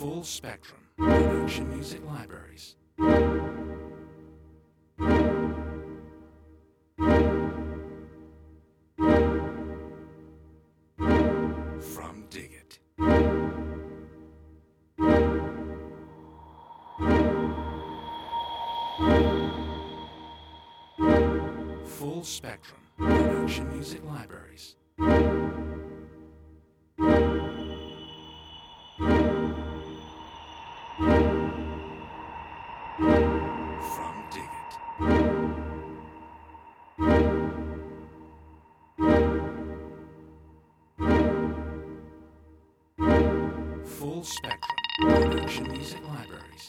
Full Spectrum Production Music Libraries. From Dig It. Full Spectrum Production Music Libraries. From Dig It. Full Spectrum Production Music Libraries.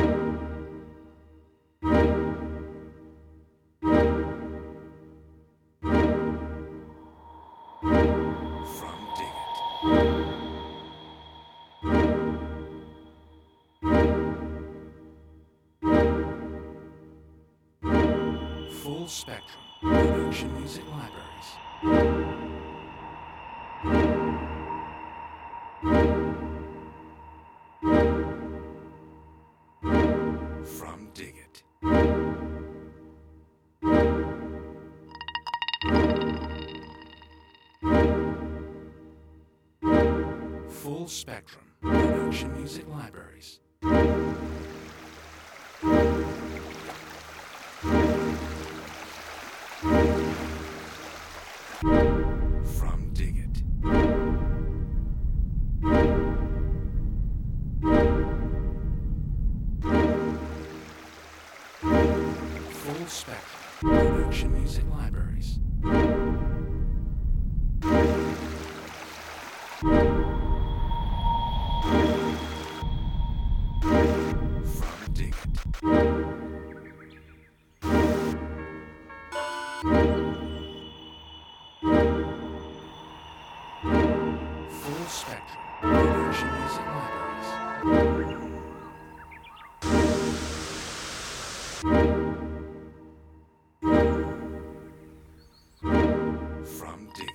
From Dig It. Full Spectrum Production Music Libraries. From Dig It. Full Spectrum Production Music Libraries. From Dig It. Full Spectrum Production Music Libraries. From Dig It. Full Spectrum Production Music Libraries. From Dig It.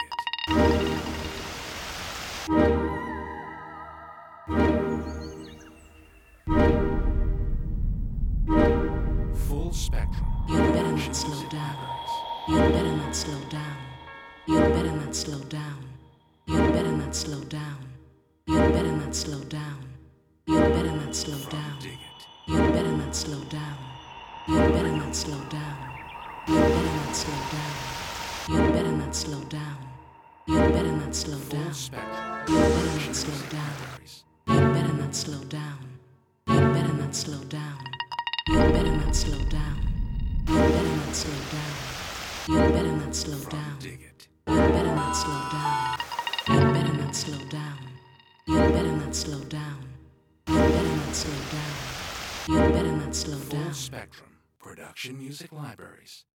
Full Spectrum. You'd better not slow down. You'd better not slow down. You'd better not slow down. You'd better not slow down. You'd better not slow down. You'd better not slow down. Dig It. You'd better not slow down. You'd better not slow down. You'd better not slow down. You'd better not slow down. You'd better not slow Full down. Spectrum You'd better Production not slow Music down. Libraries. You'd better not slow down. You'd better not slow down. You'd better not slow down. You'd better not slow down. You'd better not slow From down. Dig It. You'd better not slow down. You'd better not slow down. You'd better not slow down. You'd better not slow down. You'd better not slow Full down. Spectrum Production Music Libraries.